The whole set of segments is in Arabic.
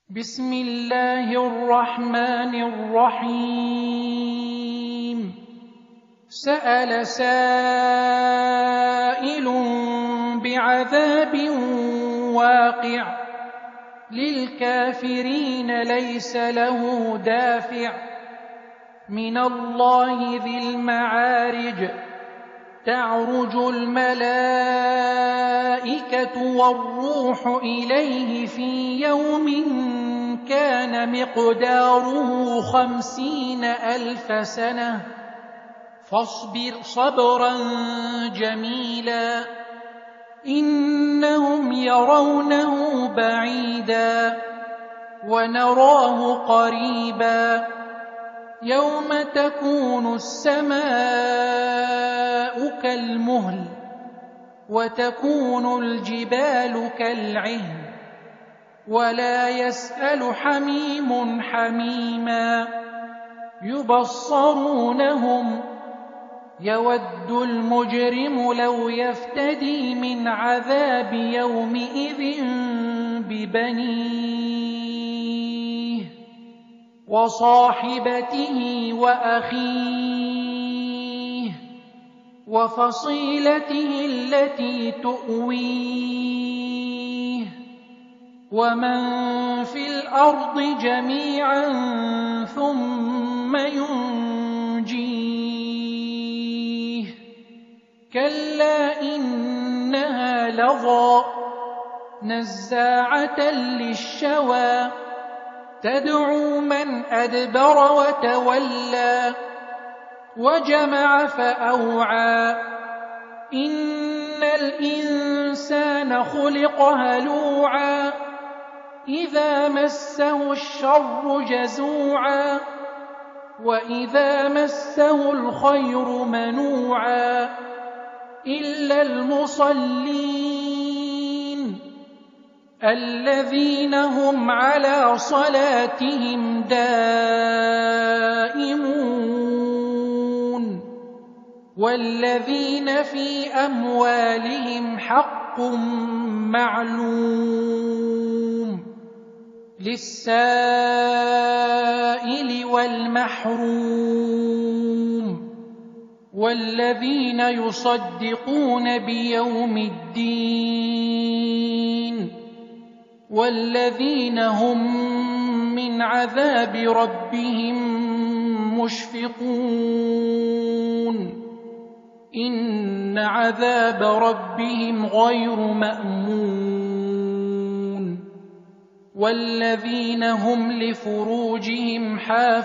بسم الله الرحمن الرحيم. سأل سائل بعذاب واقع للكافرين ليس له دافع من الله ذي المعارج. تعرج الملائكة والروح إليه في يوم كان مقداره 50,000 سنة فاصبر صبرا جميلا إنهم يرونه بعيدا ونراه قريبا يوم تكون السماء كالمهل وتكون الجبال كالعهن ولا يسأل حميم حميما يبصرونهم يود المجرم لو يفتدي من عذاب يومئذ ببنيه وصاحبته وأخيه وفصيلته التي تؤويه ومن في الأرض جميعا ثم ينجيه كلا إنها لظى نزاعة للشوى تدعو من أدبر وتولى وجمع فأوعى إن الإنسان خلق هلوعا إذا مسه الشر جزوعا وإذا مسه الخير منوعا إلا المصلين الذين هم على صلاتهم دائمون والذين في أموالهم حق معلوم للسائل والمحروم والذين يصدقون بيوم الدين والذين هم من عذاب ربهم مشفقون إن عذاب ربهم غير مأمون والذين هم لفروجهم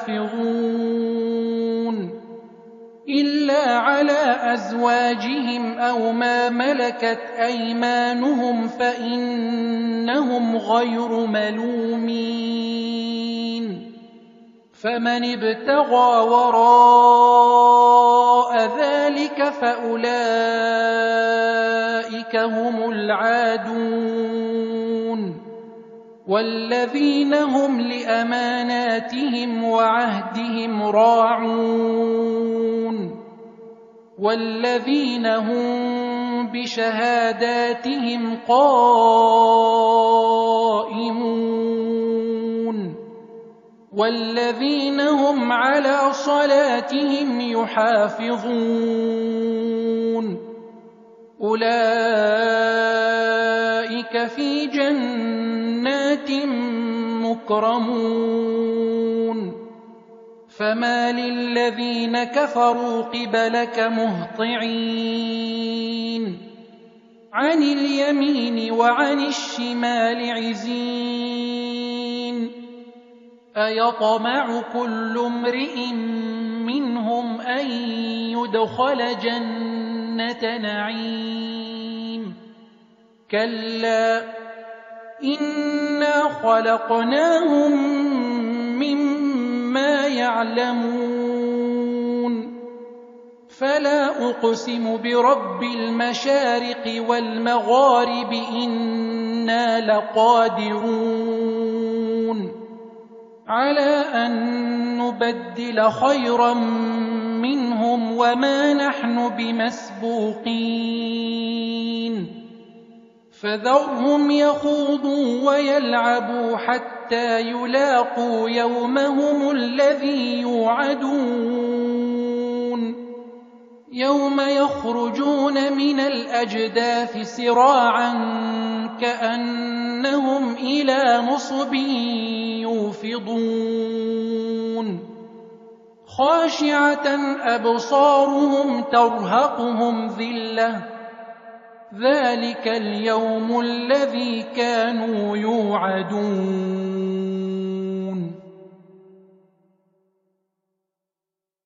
حافظون إلا على أزواجهم أو ما ملكت أيمانهم فإنهم غير ملومين فمن ابتغى وراء ذلك فأولئك هم العادون والذين هم لأماناتهم وعهدهم راعون والذين هم بشهاداتهم قائمون والذين هم على صلاتهم يحافظون أولئك في جنات مكرمون فما للذين كفروا قبلك مهطعين عن اليمين وعن الشمال عزين أيطمع كل امرئ منهم أن يدخل جنة نعيم كلا إنا خلقناهم مما يعلمون فلا أقسم برب المشارق والمغارب إنا لقادرون على أن نبدل خيرا منهم وما نحن بمسبوقين فذرهم يخوضوا ويلعبوا حتى يلاقوا يومهم الذي يوعدون يوم يخرجون من الأجداث سراعا كأنهم إلى نصب يوفضون خاشعة أبصارهم ترهقهم ذلة ذلك اليوم الذي كانوا يوعدون